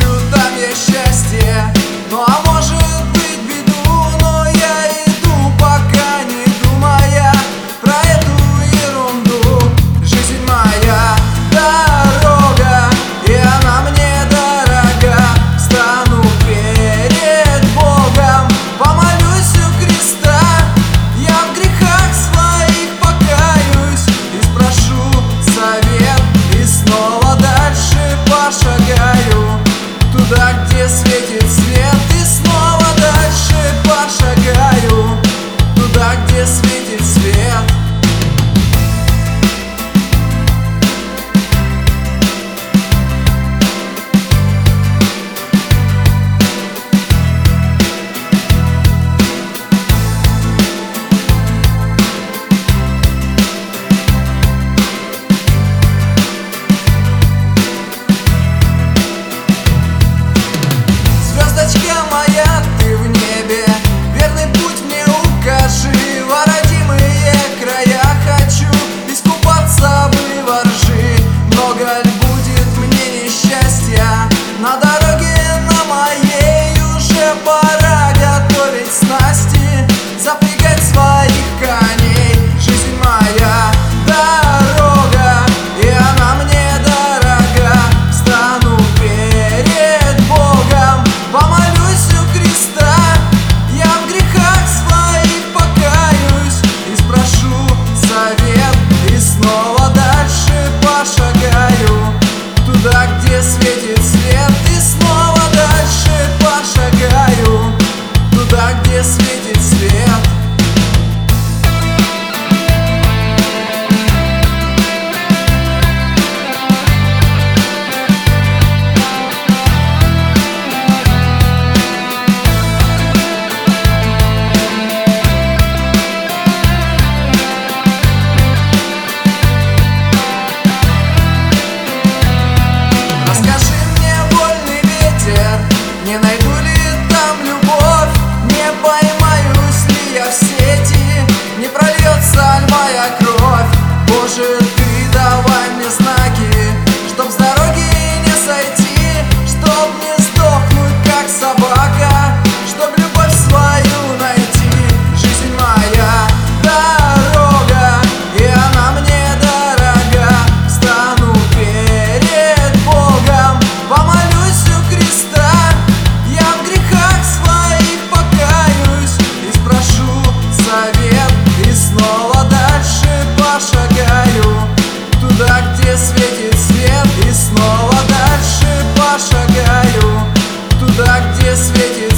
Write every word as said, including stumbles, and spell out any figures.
ищу, там есть счастье. Ну а может быть беду, но я иду, пока не думая про эту ерунду. Жизнь моя дорога, и она мне дорога. Стану перед Богом, помолюсь у креста. Я в грехах своих покаюсь и спрошу совет, и снова дальше пошагаю туда, где светит свет. И снова дальше пошагаю туда, где светит свет. Звездочка моя, ты в небе, верный путь мне укажи. В родимые края хочу искупаться бы во ржи. Много ль будет мне несчастья на дороге на моей? Уже пора готовить снасти, запрягать своих коней. Жизнь моя дорога, и она мне дорога. Стану перед Богом, помолюсь у креста. Я в грехах своих покаюсь и спрошу совет, и снова дальше пошагаю туда, где светит свет. И снова дальше пошагаю туда, где светит свет. Расскажи мне, вольный ветер, не найду ли там любовь? Не поймаюсь ли я в сети? Не прольется ли моя кровь? Боже, ты давай мне знаки, чтоб с дороги не сойти, чтоб не сдохнуть, как собака, чтоб любовь свою найти. Жизнь моя дорога, и она мне дорога. Стану перед Богом, помолюсь у креста. Я в грехах своих покаюсь и спрошу совет, и снова дальше пошагаю туда, где светит свет. И снова дальше пошагаю туда, где светит